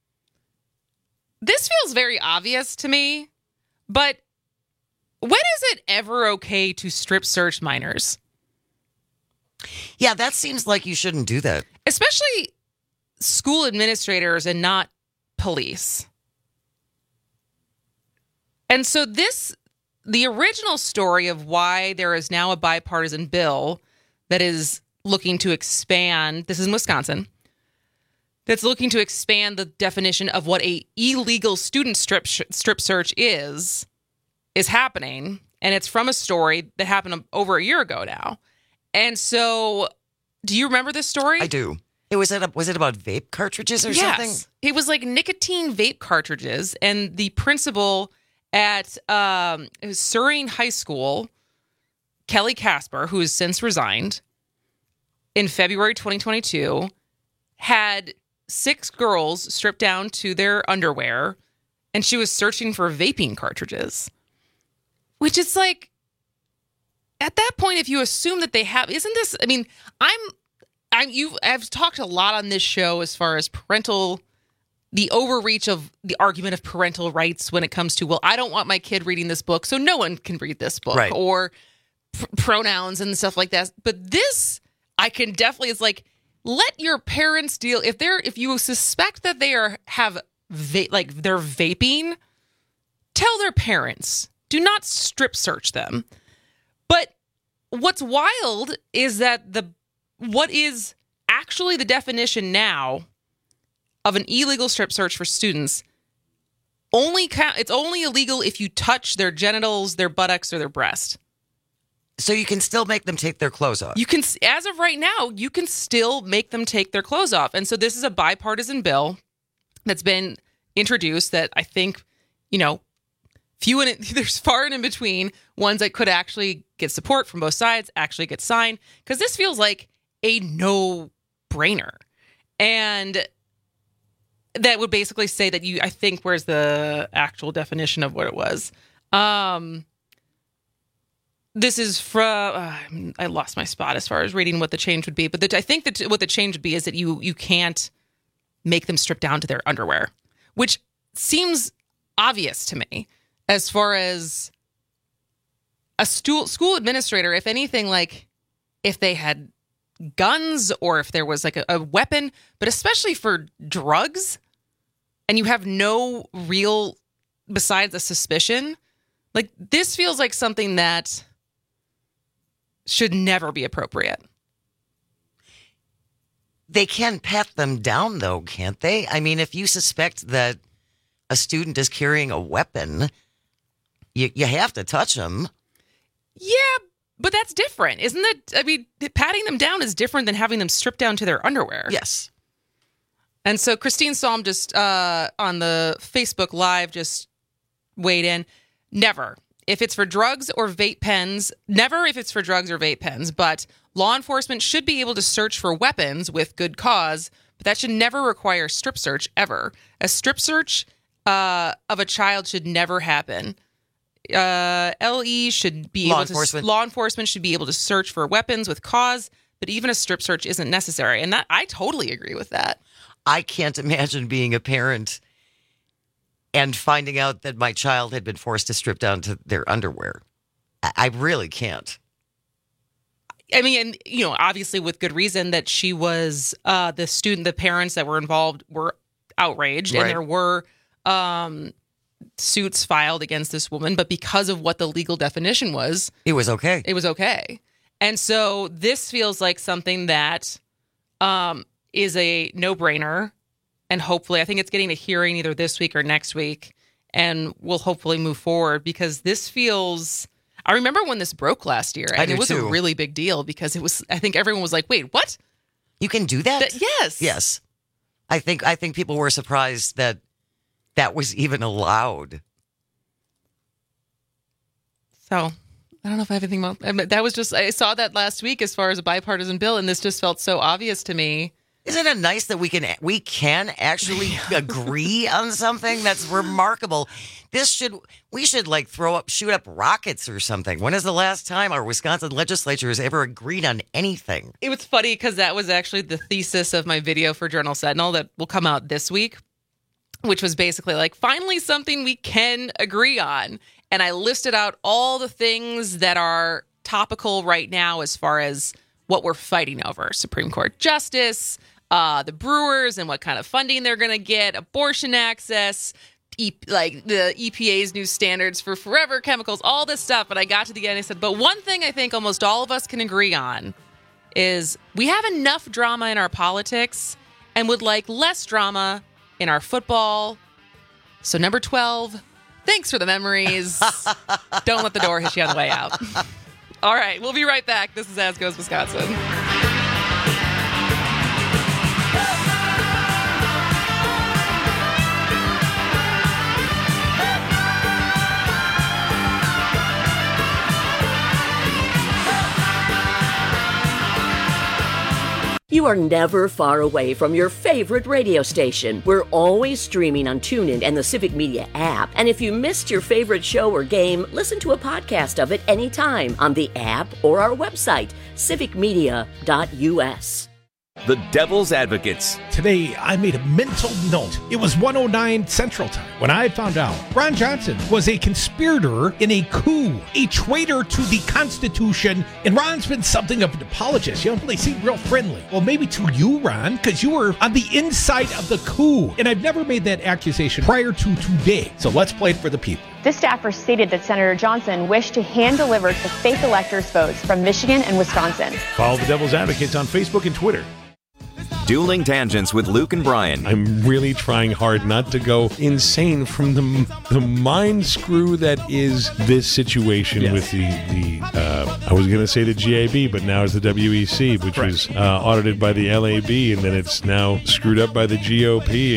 This feels very obvious to me, but when is it ever okay to strip search minors? Yeah, that seems like you shouldn't do that. Especially school administrators and not police. And so the original story of why there is now a bipartisan bill that is looking to expand, this is in Wisconsin, that's looking to expand the definition of what a illegal student strip search is happening. And it's from a story that happened over a year ago now. And so, do you remember this story? I do. Was it about vape cartridges or something? Yes. It was like nicotine vape cartridges. And the principal at Surrey High School, Kelly Casper, who has since resigned, in February 2022, had 6 girls stripped down to their underwear, and she was searching for vaping cartridges. Which is like, at that point, if you assume that they have, isn't this, I mean, I've talked a lot on this show as far as the overreach of the argument of parental rights when it comes to, well, I don't want my kid reading this book, so no one can read this book, right. Or pronouns and stuff like that. But this, I can definitely, it's like, let your parents deal. If you suspect that they they're vaping, tell their parents. Do not strip search them. But what's wild is that what is actually the definition now of an illegal strip search for students it's only illegal if you touch their genitals, their buttocks, or their breast. So you can still make them take their clothes off. You can, as of right now, you can still make them take their clothes off. And so this is a bipartisan bill that's been introduced that I think there's far and in between ones that could actually get support from both sides, actually get signed, because this feels like a no-brainer. And that would basically say that I think, where's the actual definition of what it was? This is from, I lost my spot as far as reading what the change would be, but I think that what the change would be is that you can't make them strip down to their underwear, which seems obvious to me as far as a school administrator. If anything, like if they had guns or if there was like a weapon, but especially for drugs, and you have no real, besides a suspicion, like this feels like something that should never be appropriate. They can pat them down, though, can't they? I mean, if you suspect that a student is carrying a weapon, you have to touch them. Yeah, but that's different, isn't it? I mean, patting them down is different than having them stripped down to their underwear. Yes. And so Christine Salm just on the Facebook Live just weighed in. Never. If it's for drugs or vape pens, never if it's for drugs or vape pens, but law enforcement should be able to search for weapons with good cause, but that should never require strip search ever. A strip search of a child should never happen. LE should be law able enforcement. to law enforcement should be able to search for weapons with cause, but even a strip search isn't necessary. And that I totally agree with that. I can't imagine being a parent and finding out that my child had been forced to strip down to their underwear. I really can't. I mean, and obviously with good reason that she was the parents that were involved were outraged, right. And there were suits filed against this woman, but because of what the legal definition was, it was okay. It was okay. And so this feels like something that is a no-brainer. And hopefully, I think it's getting a hearing either this week or next week, and we'll hopefully move forward because this feels. I remember when this broke last year, and it was a really big deal because it was. I think everyone was like, "Wait, what? You can do that?" Yes, yes. I think people were surprised that was even allowed. So I don't know if I have anything more. That was just I saw that last week as far as a bipartisan bill, and this just felt so obvious to me. Isn't it nice that we can actually agree on something? That's remarkable. We should like shoot up rockets or something. When is the last time our Wisconsin legislature has ever agreed on anything? It was funny because that was actually the thesis of my video for Journal Sentinel that will come out this week, which was basically like finally something we can agree on. And I listed out all the things that are topical right now as far as what we're fighting over: Supreme Court justice, the Brewers and what kind of funding they're going to get, abortion access, like the EPA's new standards for forever chemicals, all this stuff. But I got to the end and I said, but one thing I think almost all of us can agree on is we have enough drama in our politics and would like less drama in our football. So number 12, thanks for the memories. Don't let the door hit you on the way out. All right, we'll be right back. This is As Goes Wisconsin. You are never far away from your favorite radio station. We're always streaming on TuneIn and the Civic Media app. And if you missed your favorite show or game, listen to a podcast of it anytime on the app or our website, civicmedia.us. The Devil's Advocates. Today, I made a mental note. It was 1:09 Central Time when I found out Ron Johnson was a conspirator in a coup, a traitor to the Constitution, and Ron's been something of an apologist. They seem real friendly. Well, maybe to you, Ron, because you were on the inside of the coup, and I've never made that accusation prior to today. So let's play it for the people. This staffer stated that Senator Johnson wished to hand-deliver to fake electors' votes from Michigan and Wisconsin. Follow the Devil's Advocates on Facebook and Twitter. Dueling Tangents with Luke and Brian. I'm really trying hard not to go insane from the mind screw that is this situation with the I was going to say the GAB, but now it's the WEC, which was audited by the LAB, and then it's now screwed up by the GOP. And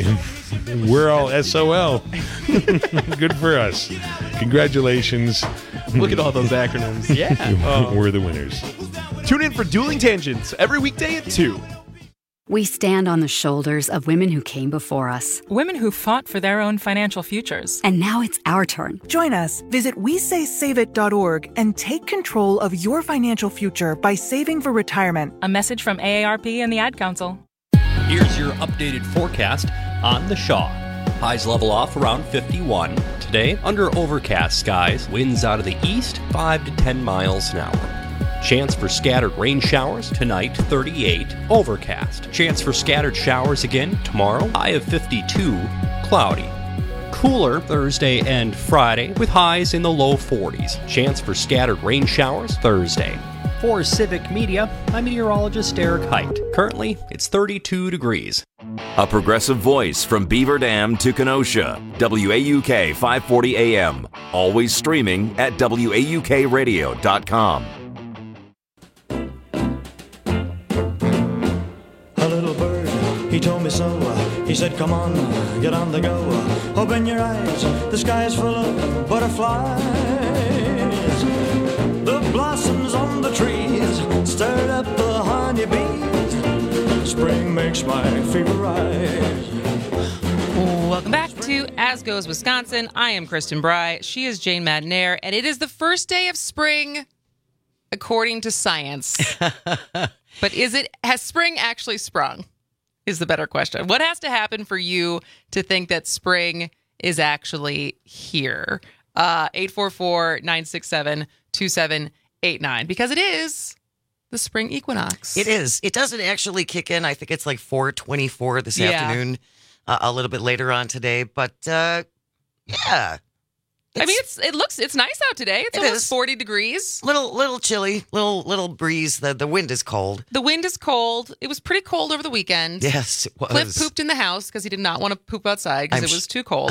We're all SOL. Good for us. Congratulations. Look at all those acronyms. Yeah. We're the winners. Tune in for Dueling Tangents every weekday at 2. We stand on the shoulders of women who came before us. Women who fought for their own financial futures. And now it's our turn. Join us. Visit WeSaySaveIt.org and take control of your financial future by saving for retirement. A message from AARP and the Ad Council. Here's your updated forecast on the Shaw. Highs level off around 51. Today, under overcast skies, winds out of the east 5 to 10 miles an hour. Chance for scattered rain showers tonight, 38, overcast. Chance for scattered showers again tomorrow, high of 52, cloudy. Cooler Thursday and Friday with highs in the low 40s. Chance for scattered rain showers Thursday. For Civic Media, I'm meteorologist Eric Height. Currently, it's 32 degrees. A progressive voice from Beaver Dam to Kenosha. WAUK 540 AM. Always streaming at WAUKradio.com. He told me so. He said, come on, get on the go. Open your eyes, the sky is full of butterflies. The blossoms on the trees stirred up the honeybees. Spring makes my fever rise. Welcome back to As Goes Wisconsin. I am Kristen Bry. She is Jane Madnair, and it is the first day of spring, according to science. But has spring actually sprung? Is the better question. What has to happen for you to think that spring is actually here? 844-967-2789. Because it is the spring equinox. It is. It doesn't actually kick in. I think it's like 4:24 this afternoon, a little bit later on today. But, yeah. I mean, it's nice out today. It's almost 40 degrees. Little chilly, little breeze. The wind is cold. The wind is cold. It was pretty cold over the weekend. Yes, it was. Cliff pooped in the house because he did not want to poop outside because it was too cold.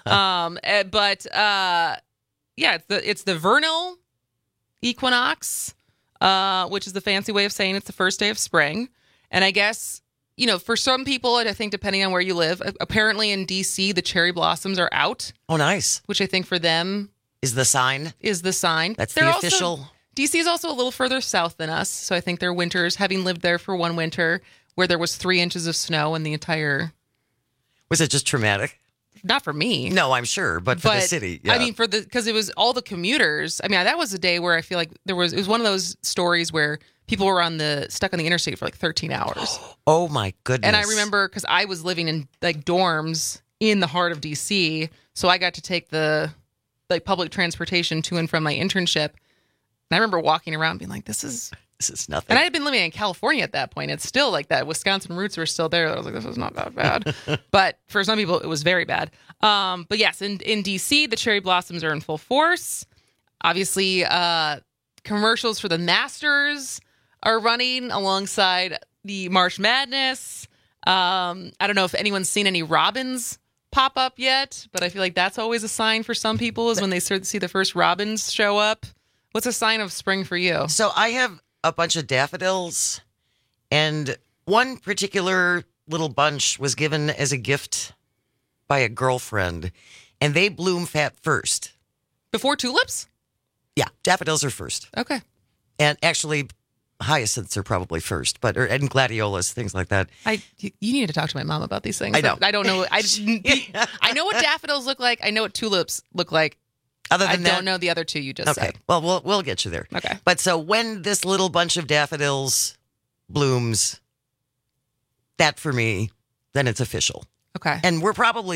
It's the vernal equinox, which is the fancy way of saying it's the first day of spring. And I guess, for some people, and I think depending on where you live, apparently in D.C., the cherry blossoms are out. Oh, nice. Which I think for them is the sign. That's the official. D.C. is also a little further south than us. So I think their winters, having lived there for one winter where there was 3 inches of snow in the entire. Was it just traumatic? Not for me. No, I'm sure, but for the city. Yeah. I mean, because it was all the commuters. I mean, that was a day where I feel like it was one of those stories where people were stuck on the interstate for like 13 hours. Oh my goodness. And I remember because I was living in like dorms in the heart of DC, so I got to take the public transportation to and from my internship. And I remember walking around being like, this is nothing. And I had been living in California at that point. It's still like that. Wisconsin roots were still there. I was like, this is not that bad. But for some people, it was very bad. But yes, in DC, the cherry blossoms are in full force. Obviously, commercials for the Masters are running alongside the March Madness. I don't know if anyone's seen any robins pop up yet, but I feel like that's always a sign for some people is when they start to see the first robins show up. What's a sign of spring for you? So I have a bunch of daffodils, and one particular little bunch was given as a gift by a girlfriend, and they bloom first. Before tulips? Yeah, daffodils are first. Okay. And actually, hyacinths are probably first, and gladiolas, things like that. You need to talk to my mom about these things. I know. I don't know. I know what daffodils look like. I know what tulips look like. Other than I don't know the other two you just said. Well, we'll get you there. Okay. But so when this little bunch of daffodils blooms, that for me, then it's official. Okay. And we're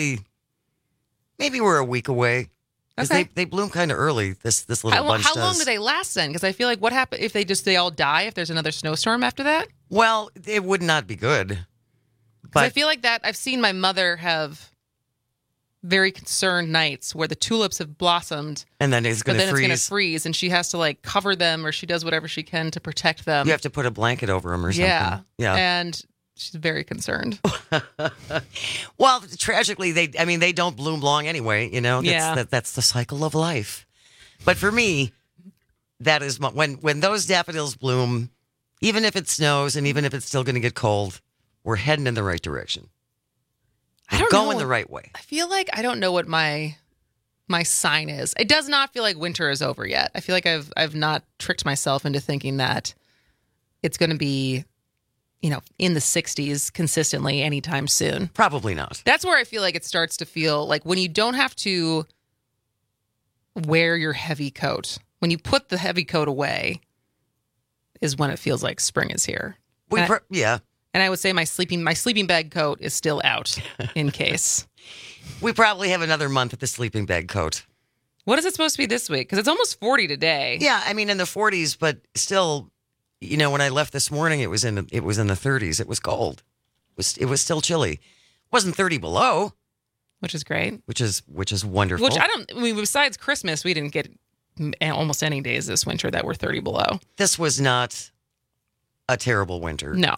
maybe we're a week away. Because they bloom kind of early, this little bunch does. How long do they last then? Because I feel like what happens if they all die if there's another snowstorm after that? Well, it would not be good. But I feel like that I've seen my mother have very concerned nights where the tulips have blossomed. And then it's going to freeze. It's going to freeze and she has to like cover them or she does whatever she can to protect them. You have to put a blanket over them or something. Yeah. And she's very concerned. Well, tragically, they don't bloom long anyway, That's the cycle of life. But for me, that is when those daffodils bloom, even if it snows and even if it's still going to get cold, we're heading in the right direction. I don't going know. the right way. I feel like I don't know what my sign is. It does not feel like winter is over yet. I feel like I've not tricked myself into thinking that it's going to be, in the 60s consistently anytime soon. Probably not. That's where I feel like it starts to feel like when you don't have to wear your heavy coat. When you put the heavy coat away is when it feels like spring is here. Yeah. And I would say my sleeping bag coat is still out in case. We probably have another month at the sleeping bag coat. What is it supposed to be this week? Because it's almost 40 today. Yeah, I mean in the 40s, but still, when I left this morning, it was in the 30s. It was cold. It was still chilly. It wasn't 30 below, which is great. Which is wonderful. Besides Christmas, we didn't get almost any days this winter that were 30 below. This was not a terrible winter. No.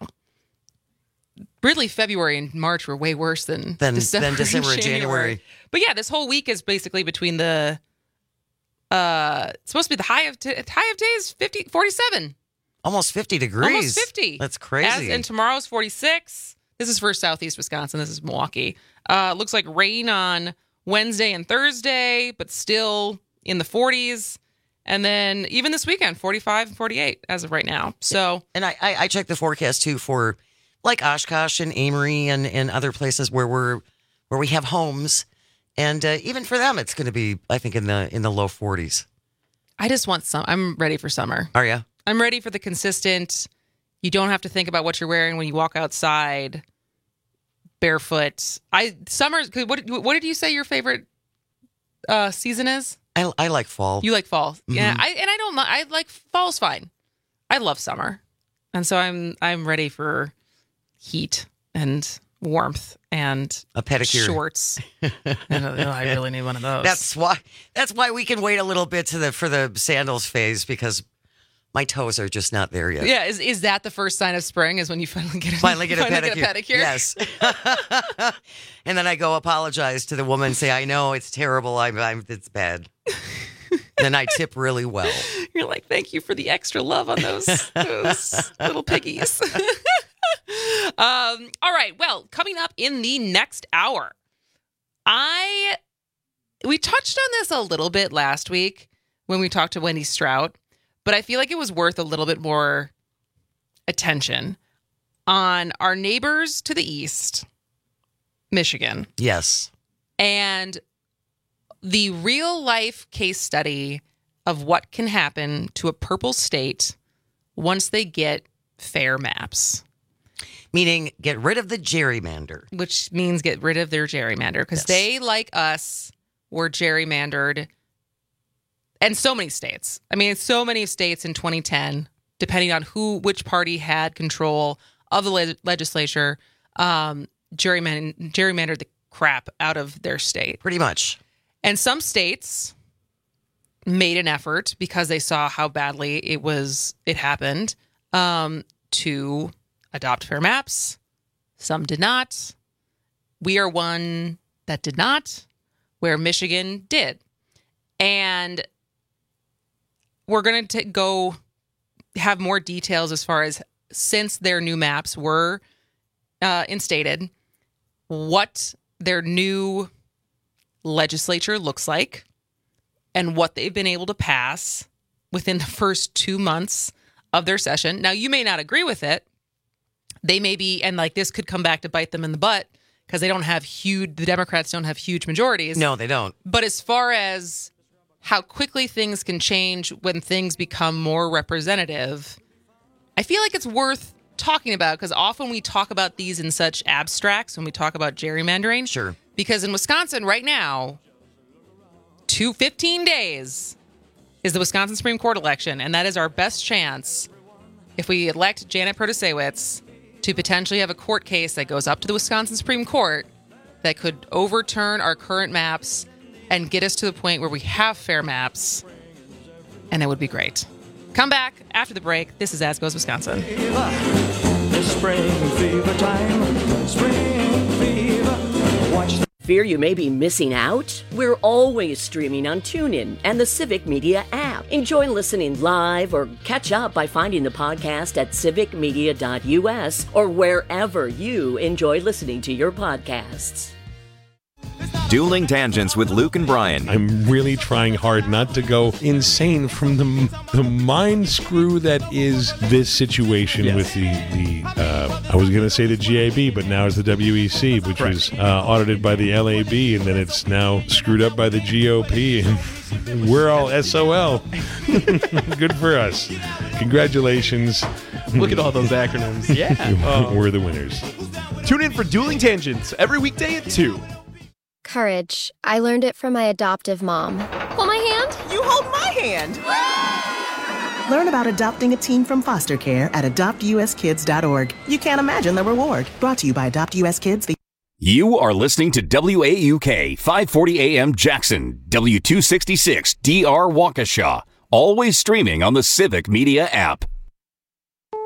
Really, February and March were way worse than December and January. But yeah, this whole week is basically between the. It's supposed to be the high of days 47, almost 50 degrees. Almost 50. That's crazy. And tomorrow's 46. This is for Southeast Wisconsin. This is Milwaukee. Looks like rain on Wednesday and Thursday, but still in the 40s. And then even this weekend, 45 and 48 as of right now. So, and I checked the forecast too for. Like Oshkosh and Amory and other places where we have homes, and even for them, it's going to be, I think, in the low 40s. I just want some. I'm ready for summer. Are you? I'm ready for the consistent. You don't have to think about what you're wearing when you walk outside, barefoot. Summer. What did you say your favorite season is? I like fall. You like fall, Mm-hmm. yeah. I like fall's fine. I love summer, and so I'm ready for heat and warmth and a pedicure, shorts. I really need one of those. That's why we can wait a little bit for the sandals phase, because my toes are just not there yet. Yeah, is that the first sign of spring? Is when you finally get a pedicure? Yes. And then I go apologize to the woman and say, I know it's terrible. It's bad. Then I tip really well. You're like, thank you for the extra love on those little piggies. All right. Well, coming up in the next hour, we touched on this a little bit last week when we talked to Wendy Strout, but I feel like it was worth a little bit more attention on our neighbors to the east, Michigan. Yes. And the real life case study of what can happen to a purple state once they get fair maps. Meaning get rid of the gerrymander. Which means get rid of their gerrymander. Because they, like us, were gerrymandered. And so many states. I mean, so many states in 2010, depending on which party had control of the legislature, gerrymandered the crap out of their state. Pretty much. And some states made an effort, because they saw how badly it happened, to adopt fair maps. Some did not. We are one that did not, where Michigan did. And we're going to go have more details as far as, since their new maps were instated, what their new legislature looks like and what they've been able to pass within the first 2 months of their session. Now, you may not agree with it. They may be, and like this could come back to bite them in the butt, because the Democrats don't have huge majorities. No, they don't. But as far as how quickly things can change when things become more representative, I feel like it's worth talking about, because often we talk about these in such abstracts when we talk about gerrymandering. Sure. Because in Wisconsin right now, 15 days is the Wisconsin Supreme Court election, and that is our best chance, if we elect Janet Protasiewicz, to potentially have a court case that goes up to the Wisconsin Supreme Court that could overturn our current maps and get us to the point where we have fair maps, and it would be great. Come back after the break. This is As Goes Wisconsin. It's spring fever time. Spring fever. Watch the Fear you may be missing out? We're always streaming on TuneIn and the Civic Media app. Enjoy listening live or catch up by finding the podcast at civicmedia.us or wherever you enjoy listening to your podcasts. Dueling Tangents with Luke and Brian. I'm really trying hard not to go insane from the mind screw that is this situation with the I was going to say the GAB, but now it's the WEC, which was audited by the LAB, and then it's now screwed up by the GOP, and we're all SOL. Good for us. Congratulations. Look at all those acronyms. Yeah. We're the winners. Tune in for Dueling Tangents every weekday at 2. Courage. I learned it from my adoptive mom. Hold my hand. You hold my hand. Learn about adopting a team from foster care at adoptuskids.org. You can't imagine the reward. Brought to you by Adopt US Kids. You are listening to WAUK 540 AM Jackson, W266 DR Waukesha, always streaming on the Civic Media app.